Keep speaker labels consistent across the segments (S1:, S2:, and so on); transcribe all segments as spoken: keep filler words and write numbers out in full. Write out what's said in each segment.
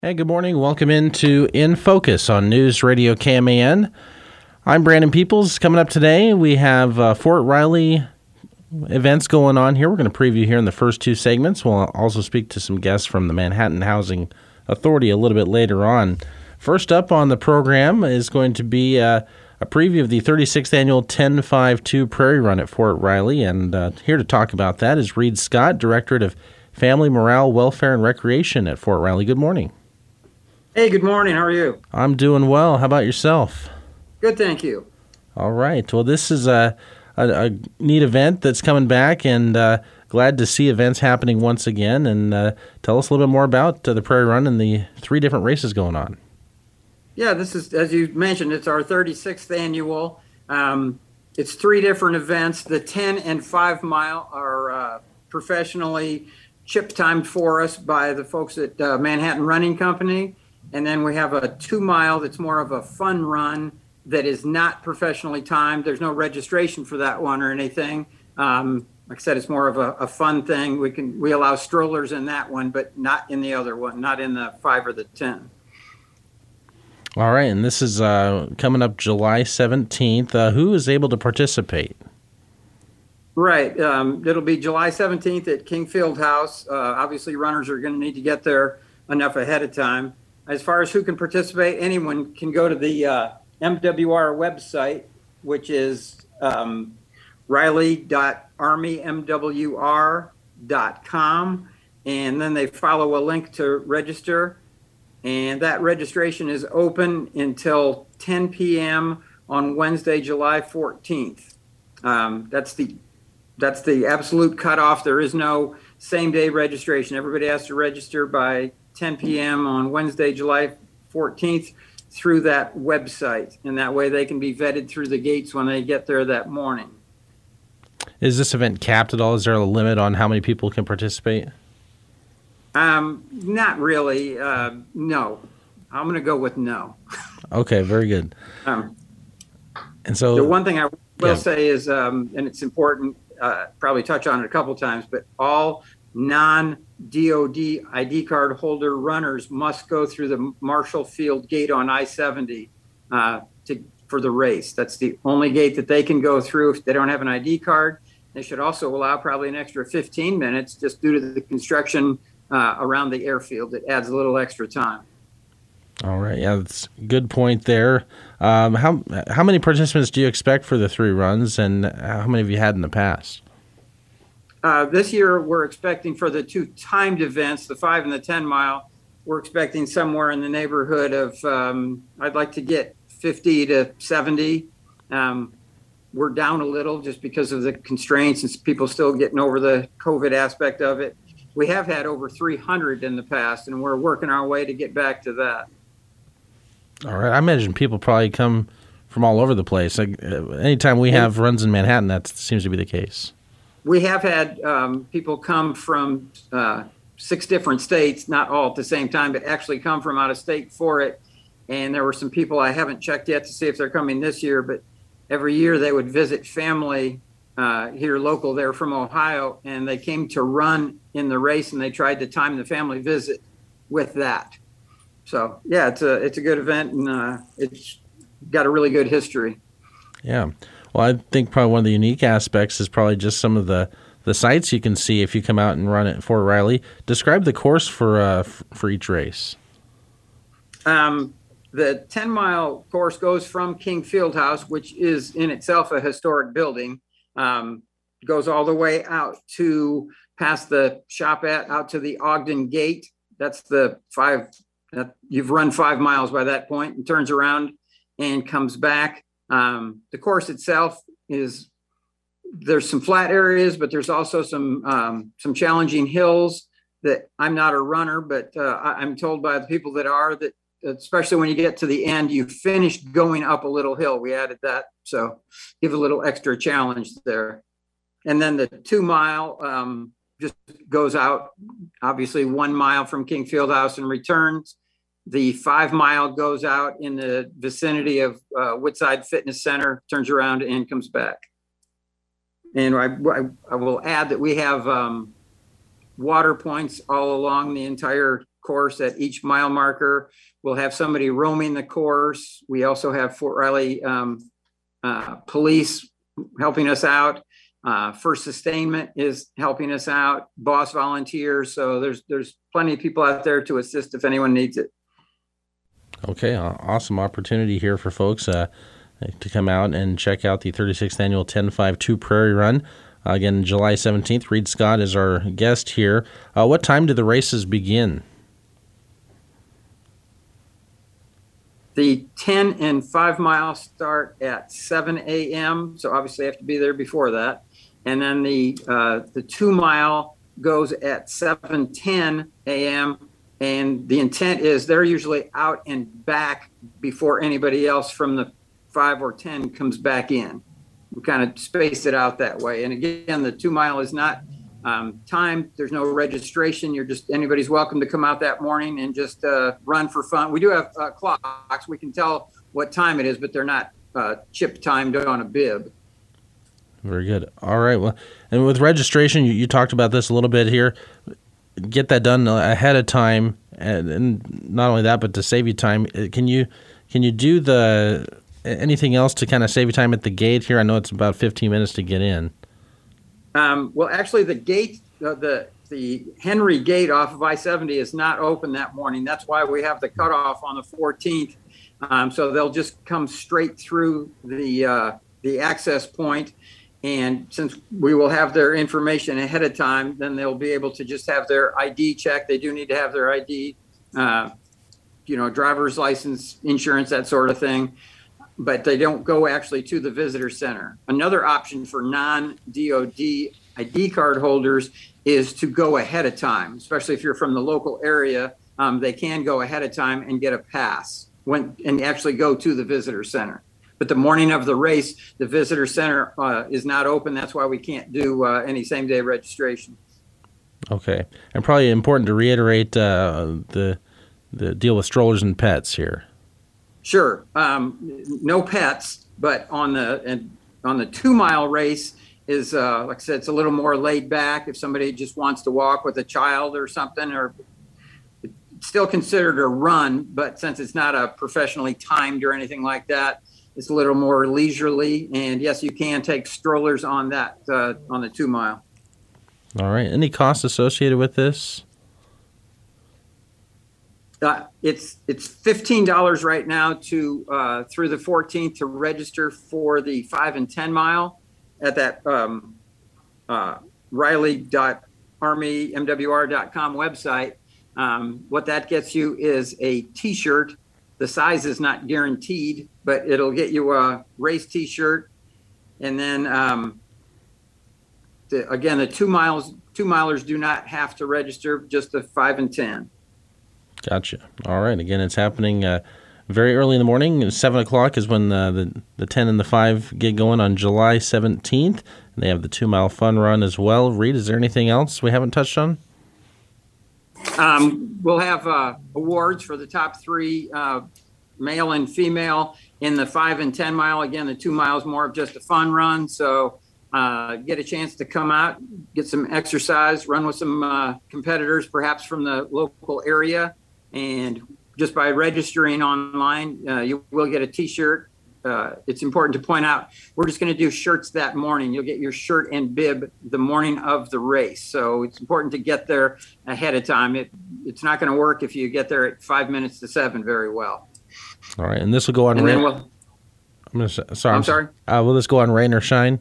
S1: Hey, good morning. Welcome into In Focus on News Radio K M A N. I'm Brandon Peoples. Coming up today, we have uh, Fort Riley events going on here. We're going to preview here in the first two segments. We'll also speak to some guests from the Manhattan Housing Authority a little bit later on. First up on the program is going to be uh, a preview of the thirty-sixth Annual ten five two Prairie Run at Fort Riley. And uh, here to talk about that is Reed Scott, Directorate of Family Morale, Welfare, and Recreation at Fort Riley. Good morning.
S2: Hey, good morning. How are you?
S1: I'm doing well. How about yourself?
S2: Good, thank you.
S1: All right. Well, this is a, a, a neat event that's coming back, and uh, glad to see events happening once again. And uh, tell us a little bit more about uh, the Prairie Run and the three different races going on.
S2: Yeah, this is, as you mentioned, it's our thirty-sixth annual. Um, it's three different events. The ten and five mile are uh, professionally chip timed for us by the folks at uh, Manhattan Running Company. And then we have a two mile that's more of a fun run that is not professionally timed. There's no registration for that one or anything. Um, like I said, it's more of a, a fun thing. We can we allow strollers in that one, but not in the other one, not in the five or the ten.
S1: All right, and this is uh, coming up July seventeenth. Uh, who is able to participate?
S2: Right. Um, it'll be July seventeenth at King Fieldhouse. Uh, obviously, runners are going to need to get there enough ahead of time. As far as who can participate, anyone can go to the uh, M W R website, which is um, riley dot army m w r dot com, and then they follow a link to register. And that registration is open until ten p.m. on Wednesday, July fourteenth. Um, that's the that's the absolute cutoff. There is no same-day registration. Everybody has to register by ten p.m. on Wednesday, July fourteenth through that website. And that way they can be vetted through the gates when they get there that morning.
S1: Is this event capped at all? Is there a limit on how many people can participate?
S2: Um, not really. Uh, no. I'm going to go with no.
S1: Okay, very good.
S2: Um,
S1: and so
S2: the one thing I will
S1: yeah.
S2: say is, um, and it's important, uh, probably touch on it a couple times, but all non-D O D I D card holder runners must go through the Marshall Field gate on I seventy uh, to for the race. That's the only gate that they can go through if they don't have an I D card. They should also allow probably an extra fifteen minutes just due to the construction uh, around the airfield. It adds a little extra time.
S1: All right. Yeah, that's a good point there. Um, how how many participants do you expect for the three runs, and how many have you had in the past?
S2: Uh, this year, we're expecting for the two timed events, the five and the ten mile, we're expecting somewhere in the neighborhood of, um, I'd like to get fifty to seventy. Um, we're down a little just because of the constraints and people still getting over the COVID aspect of it. We have had over three hundred in the past, and we're working our way to get back to that.
S1: All right. I imagine people probably come from all over the place. Like, uh, anytime we have runs in Manhattan, that seems to be the case.
S2: We have had um, people come from uh, six different states, not all at the same time, but actually come from out of state for it. And there were some people I haven't checked yet to see if they're coming this year, but every year they would visit family uh, here local. They're from Ohio, and they came to run in the race, and they tried to time the family visit with that. So, yeah, it's a, it's a good event, and uh, it's got a really good history.
S1: Yeah. Well, I think probably one of the unique aspects is probably just some of the, the sights you can see if you come out and run at Fort Riley. Describe the course for uh, f- for each race.
S2: Um, the ten mile course goes from King Fieldhouse, which is in itself a historic building, um, goes all the way out to past the shop at out to the Ogden Gate. That's the five. Uh, you've run five miles by that point, and turns around and comes back. Um, the course itself is, there's some flat areas, but there's also some um, some challenging hills that I'm not a runner, but uh, I, I'm told by the people that are that, especially when you get to the end, you finish going up a little hill. We added that, so give a little extra challenge there. And then the two mile um, just goes out, obviously one mile from King Fieldhouse and returns. The five mile goes out in the vicinity of uh, Woodside Fitness Center, turns around and comes back. And I, I, I will add that we have um, water points all along the entire course at each mile marker. We'll have somebody roaming the course. We also have Fort Riley um, uh, police helping us out. Uh, First Sustainment is helping us out. Boss volunteers. So there's there's plenty of people out there to assist if anyone needs it.
S1: Okay, awesome opportunity here for folks uh, to come out and check out the thirty-sixth annual ten five two Prairie Run. Uh, again, July seventeenth. Reed Scott is our guest here. Uh, what time do the races begin?
S2: The ten and five mile start at seven a.m. So obviously I have to be there before that. And then the uh, the two mile goes at seven ten a.m. And the intent is they're usually out and back before anybody else from the five or ten comes back in. We kind of spaced it out that way. And again, the two mile is not um, timed. There's no registration. You're just, anybody's welcome to come out that morning and just uh, run for fun. We do have uh, clocks. We can tell what time it is, but they're not uh, chip timed on a bib.
S1: Very good. All right. Well, and with registration, you, you talked about this a little bit here. Get that done ahead of time, and, and not only that, but to save you time. Can you can you do the anything else to kind of save you time at the gate here? I know it's about fifteen minutes to get in.
S2: Um, well, actually, the gate, uh, the the Henry Gate off of I seventy is not open that morning. That's why we have the cutoff on the fourteenth. Um, so they'll just come straight through the uh, the access point. And since we will have their information ahead of time, then they'll be able to just have their I D checked. They do need to have their I D, uh, you know, driver's license, insurance, that sort of thing. But they don't go actually to the visitor center. Another option for non-D O D I D card holders is to go ahead of time, especially if you're from the local area. Um, they can go ahead of time and get a pass when and actually go to the visitor center. But the morning of the race, the visitor center uh, is not open. That's why we can't do uh, any same-day registration.
S1: Okay, and probably important to reiterate uh, the the deal with strollers and pets here.
S2: Sure, um, no pets, but on the and on the two-mile race is uh, like I said, it's a little more laid back. If somebody just wants to walk with a child or something, or it's still considered a run, but since it's not a professionally timed or anything like that. It's a little more leisurely, and yes, you can take strollers on that uh, on the two mile.
S1: All right. Any costs associated with this?
S2: Uh, it's it's fifteen dollars right now to uh, through the fourteenth to register for the five and ten mile at that um, uh, Riley dot army m w r dot com website. Um, what that gets you is a T-shirt. The size is not guaranteed, but it'll get you a race T-shirt, and then um, the, again, the two miles, two milers do not have to register, just the five and ten.
S1: Gotcha. All right. Again, it's happening uh, very early in the morning. Seven o'clock is when uh, the the ten and the five get going on July seventeenth. And they have the two mile fun run as well. Reed, is there anything else we haven't touched on?
S2: Um, we'll have uh, awards for the top three, uh, male and female, in the five and ten mile. Again, the two miles more of just a fun run. So uh, get a chance to come out, get some exercise, run with some uh, competitors, perhaps from the local area. And just by registering online, uh, you will get a T-shirt. Uh, it's important to point out, we're just going to do shirts that morning. You'll get your shirt and bib the morning of the race. So it's important to get there ahead of time. It, it's not going to work if you get there at five minutes to seven very well.
S1: All right. And this will go on
S2: and
S1: rain.
S2: We'll,
S1: I'm gonna, sorry.
S2: I'm sorry.
S1: Uh, will this go on rain or shine?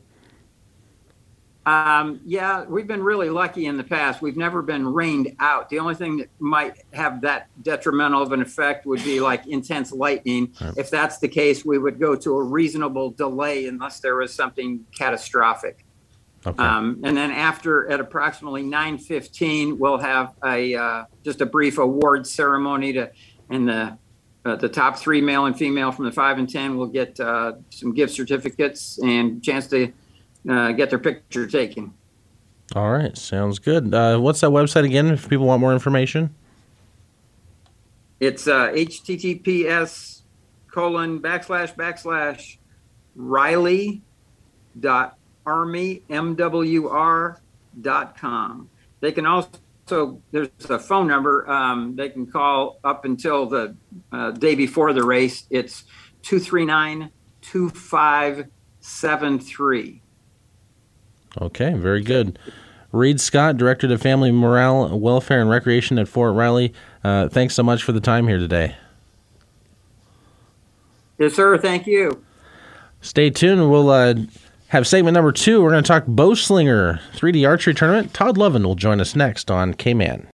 S2: Um, yeah, we've been really lucky in the past. We've never been rained out. The only thing that might have that detrimental of an effect would be like intense lightning. Right. If that's the case, we would go to a reasonable delay unless there was something catastrophic. Okay. Um, and then after, at approximately nine fifteen, we'll have a uh, just a brief award ceremony to, and the uh, the top three, male and female from the five and ten, will get uh, some gift certificates and chance to Uh, get their picture taken.
S1: All right, sounds good. Uh, what's that website again if people want more information?
S2: It's uh, H T T P S colon backslash backslash Riley dot army m w r dot com. They can also also, there's a phone number um, they can call up until the uh, day before the race. It's two three nine, two five seven three.
S1: Okay, very good. Reed Scott, Director of Family Morale, Welfare, and Recreation at Fort Riley. Uh, thanks so much for the time here today.
S2: Yes, sir. Thank you.
S1: Stay tuned. We'll uh, have segment number two. We're going to talk Bowslinger three D Archery Tournament. Todd Lovin will join us next on K-Man.